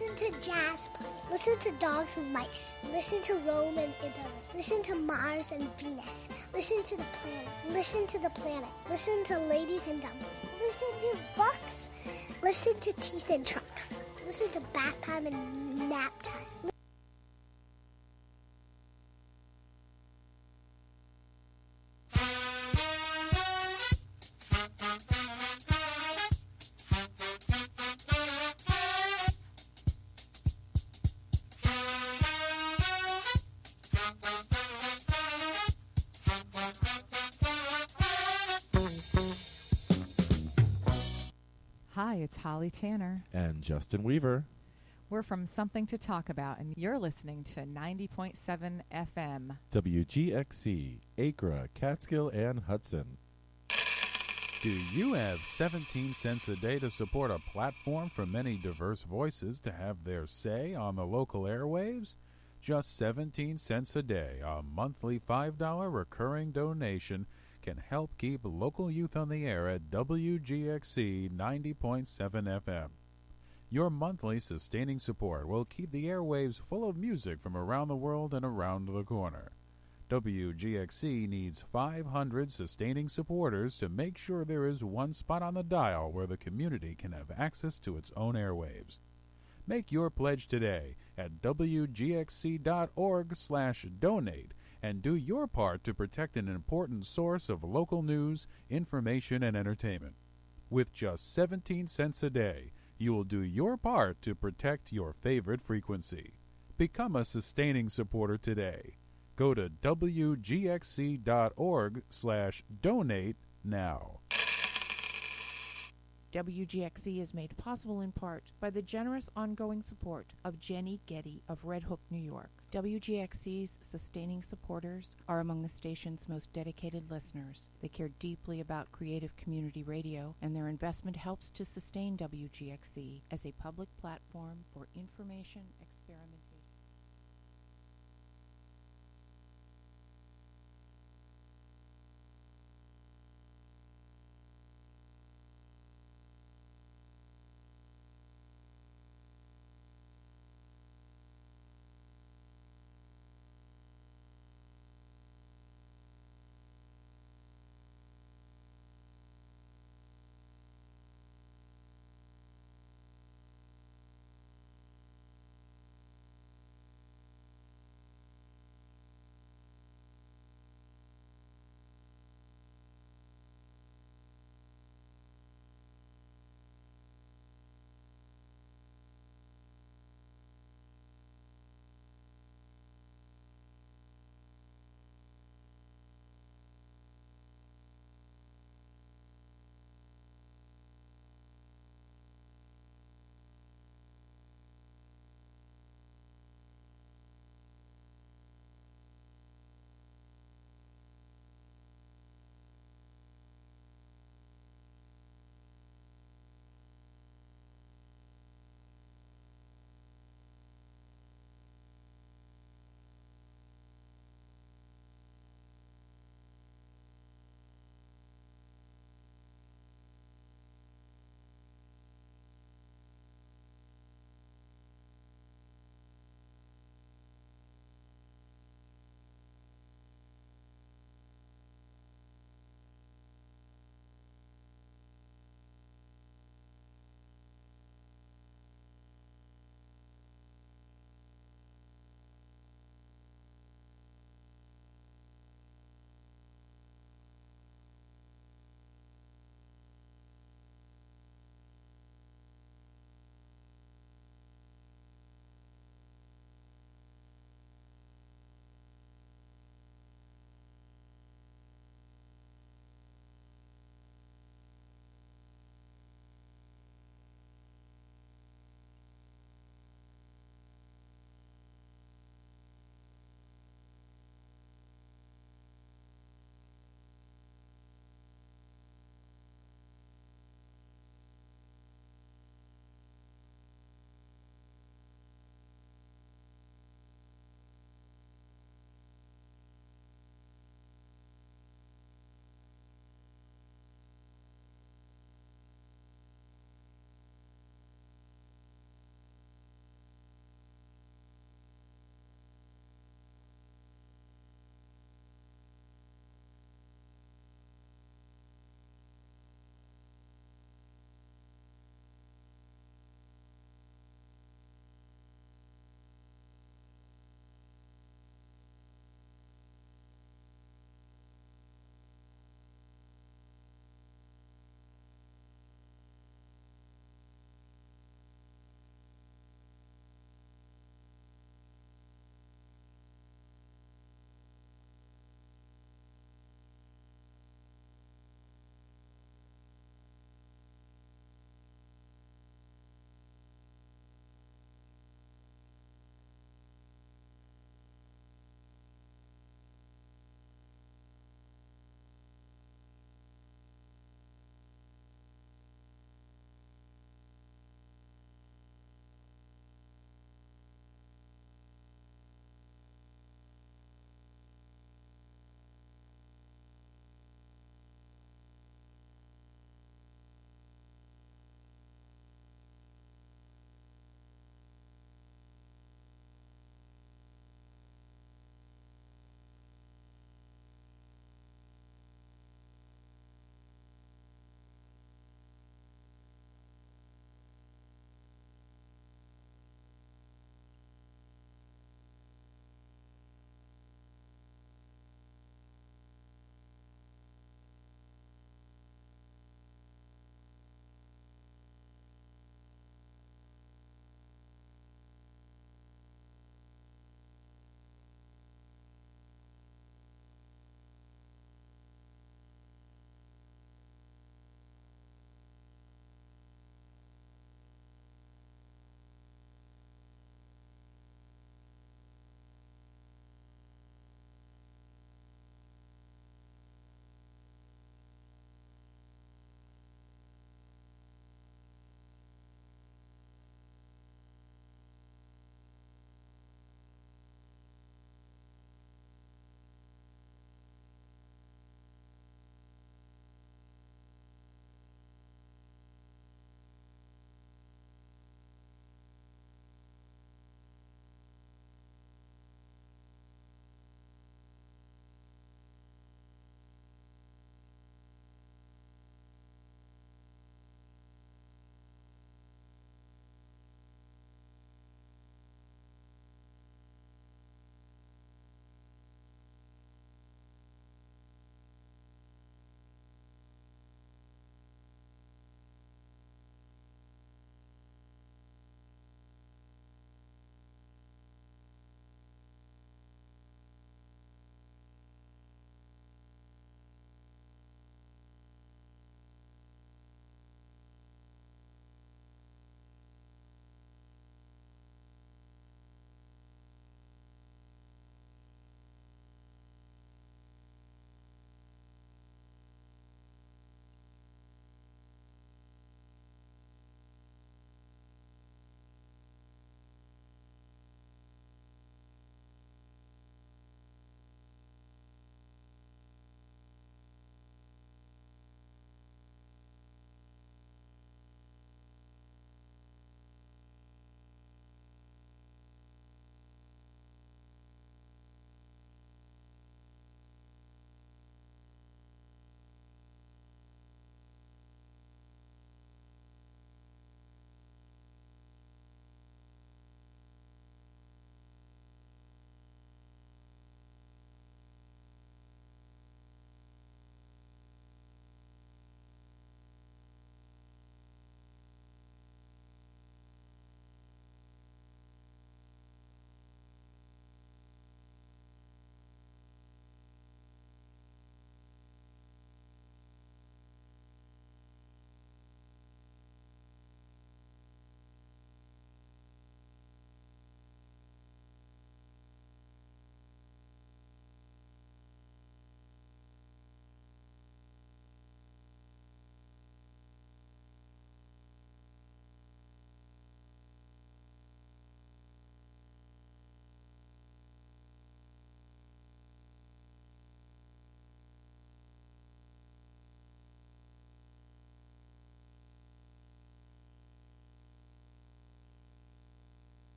Listen to jazz play. Listen to dogs and mice. Listen to Rome and Italy. Listen to Mars and Venus. Listen to the planet. Listen to the planet. Listen to ladies and dumplings. Listen to bucks. Listen to teeth and trunks. Listen to bath time and nap time. Hi, it's Holly Tanner. And Justin Weaver. We're from Something to Talk About, and you're listening to 90.7 FM. WGXC, Acra, Catskill, and Hudson. Do you have 17 cents a day to support a platform for many diverse voices to have their say on the local airwaves? Just 17 cents a day, a monthly $5 recurring donation can help keep local youth on the air at WGXC 90.7 FM. Your monthly sustaining support will keep the airwaves full of music from around the world and around the corner. WGXC needs 500 sustaining supporters to make sure there is one spot on the dial where the community can have access to its own airwaves. Make your pledge today at wgxc.org/donate and do your part to protect an important source of local news, information, and entertainment. With just 17 cents a day, you will do your part to protect your favorite frequency. Become a sustaining supporter today. Go to wgxc.org/donate now. WGXC is made possible in part by the generous ongoing support of Jenny Getty of Red Hook, New York. WGXC's sustaining supporters are among the station's most dedicated listeners. They care deeply about creative community radio, and their investment helps to sustain WGXC as a public platform for information, experimentation.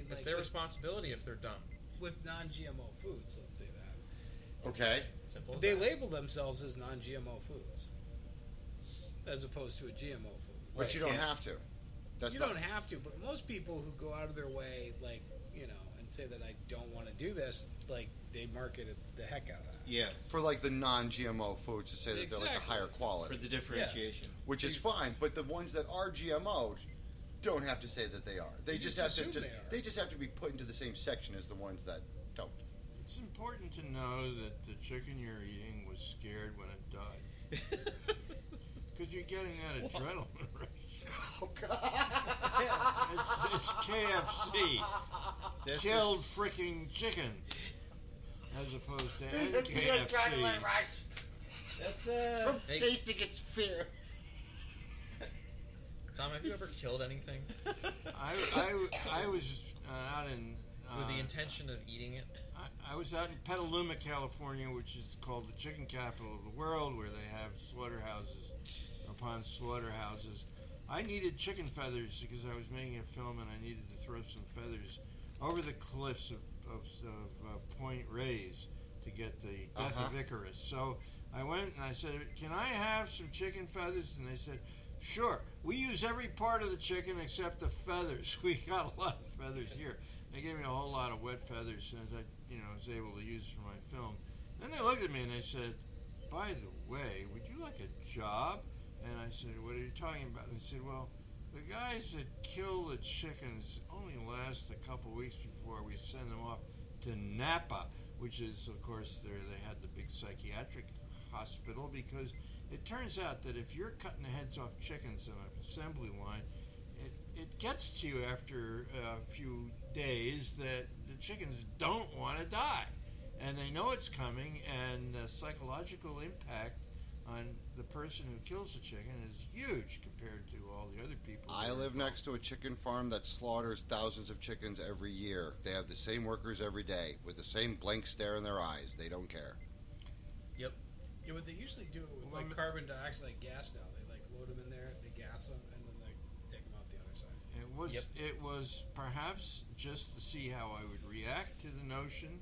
It's their responsibility if they're dumb. With non-GMO foods, let's say that. Okay. Simple as They that. label themselves as non-GMO foods, as opposed to a GMO food. But Right, you don't can't- have to. You don't have to, but most people who go out of their way, like, and say that I don't want to do this, like, they market the heck out of that. Yes. For like the non-GMO foods to say that they're like a Exactly. higher quality. For the differentiation. Which is fine, but the ones that are GMO'd don't have to say that they are. They You just just have to assume they are. they just have to be put into the same section as the ones that don't. It's important to know that the chicken you're eating was scared when it died. Because you're getting that adrenaline rush. Oh God! It's KFC. This Killed is- freaking chicken. As opposed to The NKFC. adrenaline rush That's from Hey. tasting its fear. Tom, have you ever killed anything I was out in... with the intention of eating it? I was out in Petaluma, California, which is called the chicken capital of the world, where they have slaughterhouses upon slaughterhouses. I needed chicken feathers because I was making a film and I needed to throw some feathers over the cliffs of Point Reyes to get the death of Icarus. So I went and I said, "Can I have some chicken feathers?" And they said, "Sure. We use every part of the chicken except the feathers. We got a lot of feathers here." They gave me a whole lot of wet feathers as I, was able to use for my film. Then they looked at me and they said, "By the way, would you like a job?" And I said, "What are you talking about?" And they said, "Well, the guys that kill the chickens only last a couple weeks before we send them off to Napa," which is, of course, they had the big psychiatric hospital, because it turns out that if you're cutting the heads off chickens on an assembly line, it gets to you after a few days that the chickens don't want to die. And they know it's coming, and the psychological impact on the person who kills the chicken is huge compared to all the other people. I live next to a chicken farm that slaughters thousands of chickens every year. They have the same workers every day with the same blank stare in their eyes. They don't care. Yep. Yeah, but they usually do it with Well, like carbon dioxide gas now. They like load them in there, they gas them, and then they take them out the other side. It was perhaps just to see how I would react to the notion,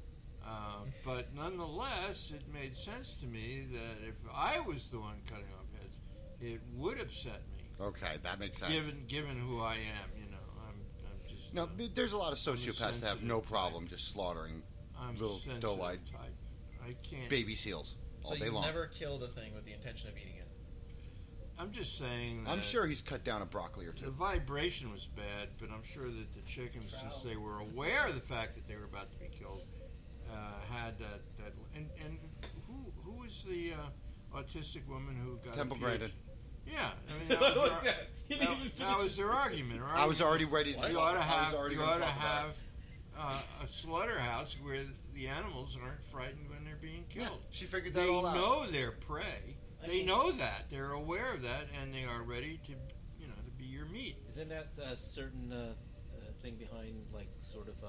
but nonetheless, it made sense to me that if I was the one cutting off heads, it would upset me. Okay, that makes sense. Given who I am, I'm just No, there's a lot of I'm a sociopaths that have no sensitive problem just slaughtering I'm little sensitive doe-eyed type. I can't. baby seals all So day you long. never killed a thing with the intention of eating it? I'm just saying that I'm sure he's cut down a broccoli or the two. vibration was bad, but I'm sure that the chickens, since they were aware of the fact that they were about to be killed, had that and who was the autistic woman who got Temple a PhD? Grandin. Yeah, I mean that was their argument. I was already ready to. You ought to I have was already you gonna ought to talk about have a slaughterhouse where the animals aren't frightened when they're being it. Yeah, killed. she figured that They all out. know their prey. I They mean- know that. They're aware of that, and they are ready to, to be your meat. Isn't that a certain thing behind, like, sort of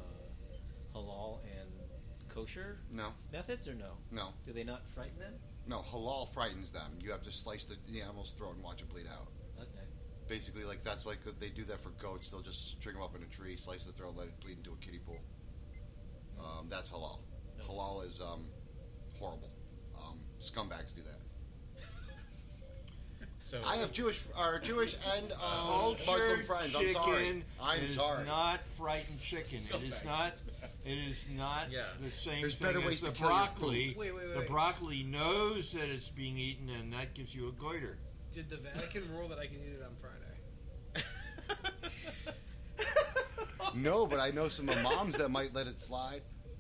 halal and kosher No, methods, or no? no, Do they not frighten them? no. Halal frightens them. You have to slice the animal's throat and watch it bleed out. Okay. Basically, like that's like they do that for goats. They'll just string them up in a tree, slice the throat, let it bleed into a kiddie pool. That's halal. Okay. Halal is horrible. Scumbags do that. So I have Jewish and Muslim Cultured friends. I'm chicken sorry. I'm is sorry. not frightened chicken. It is not. It is not Yeah. the same There's thing better as ways the to kill your broccoli. poop. Wait. The broccoli knows that it's being eaten, and that gives you a goiter. Did the Vatican rule that I can eat it on Friday? No, but I know some imams that might let it slide.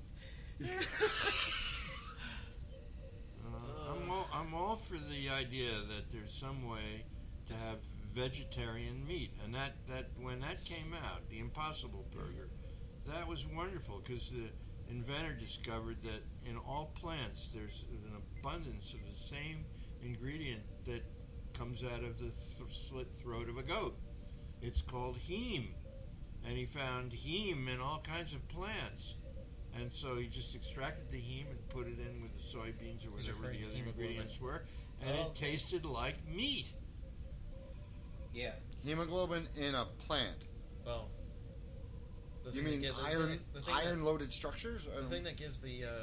I'm all for the idea that there's some way to have vegetarian meat, and that when that came out, the Impossible Burger, that was wonderful because the inventor discovered that in all plants there's an abundance of the same ingredient that comes out of the slit throat of a goat. It's called heme, and he found heme in all kinds of plants. And so he just extracted the heme and put it in with the soybeans or He's whatever referring the to other hemoglobin. ingredients were, and Oh, it okay. tasted like meat. Yeah. Hemoglobin in a plant. well, The You thing mean that gives- iron the thing iron loaded structures? I The don't- thing that gives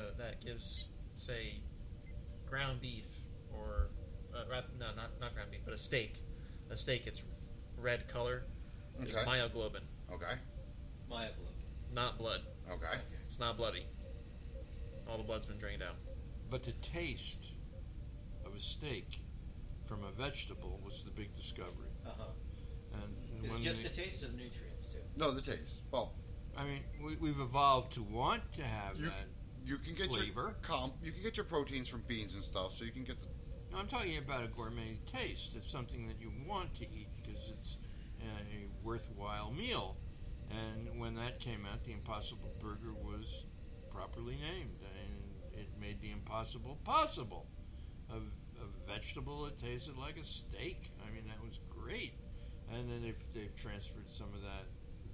say ground beef or not ground beef, but a steak. A steak, it's red color. Is Okay. myoglobin, Okay. Myoglobin. not blood. Okay. It's not bloody. All the blood's been drained out. But the taste of a steak from a vegetable was the big discovery. Uh-huh. And It's when just the- the taste of the nutrients, too. No, the taste. Well, I mean, we've evolved to want to have that. you can get flavor. you can get your proteins from beans and stuff, so you can get the. No, I'm talking about a gourmet taste. It's something that you want to eat because it's a worthwhile meal. And when that came out, the Impossible Burger was properly named, and it made the impossible possible. A vegetable that tasted like a steak. I mean, that was great. And then they've transferred some of that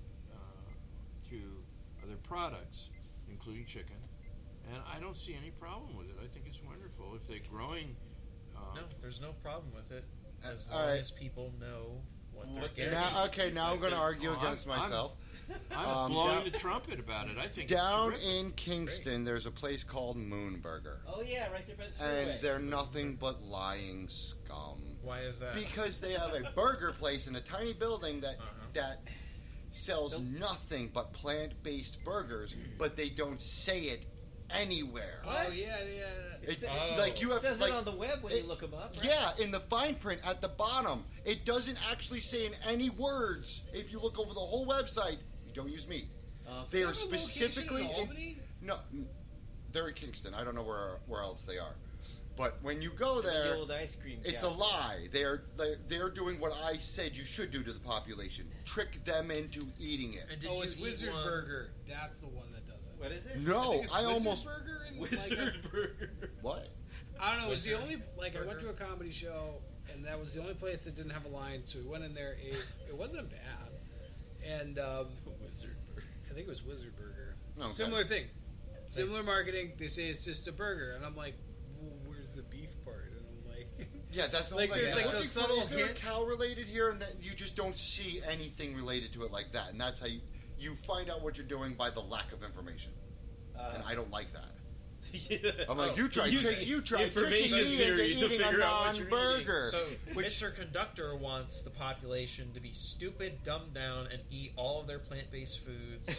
to other products, including chicken. And I don't see any problem with it. I think it's wonderful. If they're growing... No, there's no problem with it as all long right. as people know what they're What getting. Now I'm going to argue against myself. I'm blowing the trumpet about it. I think Down it's terrific. in Kingston, there's a place called Moon Burger. Oh, yeah, right there by the And freeway. they're nothing but lying scum. Why is that? Because they have a burger place in a tiny building that that sells Nope. nothing but plant-based burgers, but they don't say it anywhere. Oh yeah. It, Oh. like you It have says like, it on the web when you look them up, right? Yeah, in the fine print at the bottom. It doesn't actually say in any words. If you look over the whole website, you don't use meat. They are Have a location specifically in Albany? no, they're in Kingston. I don't know where else they are. But when you go The there, old ice cream it's a kiosk. lie. They're doing what I said you should do to the population: trick them into eating it. And did Oh, you it's eat Wizard one? Burger. That's the one that does it. What is it? No, think it's I Wizard almost Burger in Wizard Burger. what? I don't know. It was the Wizard only I went Burger? to a comedy show, and that was the only place that didn't have a line. So we went in there, ate. It wasn't bad, and Wizard Burger. I think it was Wizard Burger. Okay. Similar thing, similar marketing. They say it's just a burger, and I'm like, well, where's the beef part? And I'm like, Yeah, that's the Like, whole thing. there's, I'm like, a looking for, subtle is there a hint. cow related here, and that you just don't see anything related to it like that, and that's how you find out what you're doing by the lack of information, and I don't like that. Yeah. I'm like, you tried using tricking information me into theory to eating a figure out what you're non-burger. So, Which- Mr. Conductor wants the population to be stupid, dumbed down, and eat all of their plant-based foods.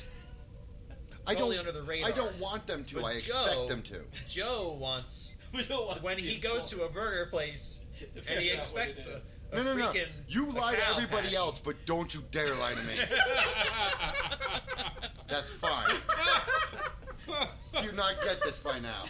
I totally don't. under the radar. I don't want them to. But I Joe- expect them to. Joe wants We don't want when to he be goes informed. to a burger place To and he figure out what expects it a, is. a No. freaking You lie to cow everybody patty. else, but don't you dare lie to me. That's fine. Do you not get this by now?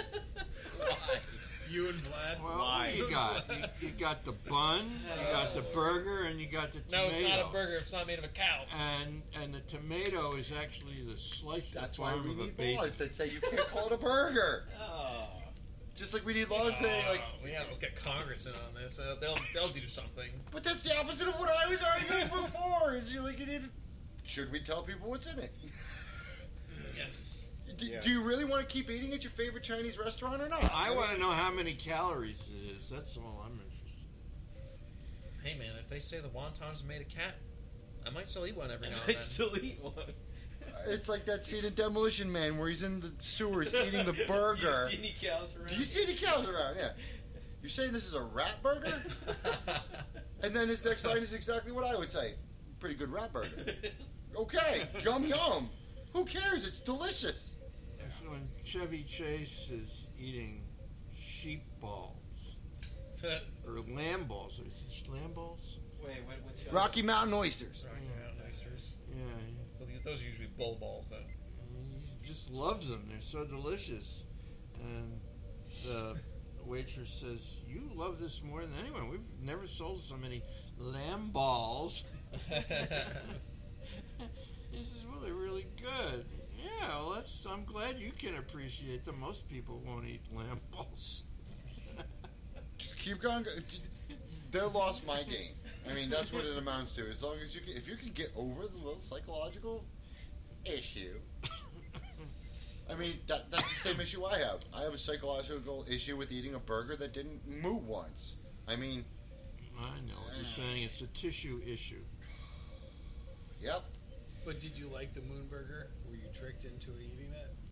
you and Vlad. Well, what do you got? You got the bun, you got the burger, and you got the No, tomato. it's not a burger. It's not made of a cow. And the tomato is actually the slice That's the why form we of a need bacon. laws that say you can't call it a burger. Oh. Just like we need laws saying like. Let's get Congress in on this. They'll do something. But that's the opposite of what I was arguing before. Is you're like, should we tell people what's in it? Yes. Do you really want to keep eating at your favorite Chinese restaurant or not? I want to know how many calories it is. That's all I'm interested in. Hey man, if they say the wontons are made of cat, I might still eat one every now and I then. might still eat one. It's like that scene in Demolition Man where he's in the sewers eating the burger. Do you see any cows around? Do you see any cows around? Yeah. You're saying this is a rat burger? And then his next line is exactly what I would say. Pretty good rat burger. Okay, yum yum. Who cares? It's delicious. So when Chevy Chase is eating sheep balls or lamb balls, is it lamb balls? Wait, what's your Rocky Mountain oysters. Rocky Mountain oysters. Yeah, Those are usually bull balls, though. he just loves them. They're so delicious. And the waitress says, "You love this more than anyone. We've never sold so many lamb balls." He says, "Well, they're really good." Yeah, well, I'm glad you can appreciate them. Most people won't eat lamb balls. Keep going. They're lost my game. I mean, that's what it amounts to. As long as if you can get over the little psychological issue. I mean, that's the same issue I have. I have a psychological issue with eating a burger that didn't move once. I mean, I know what you're saying. It's a tissue issue. Yep. But did you like the Moon Burger? Were you tricked into eating it?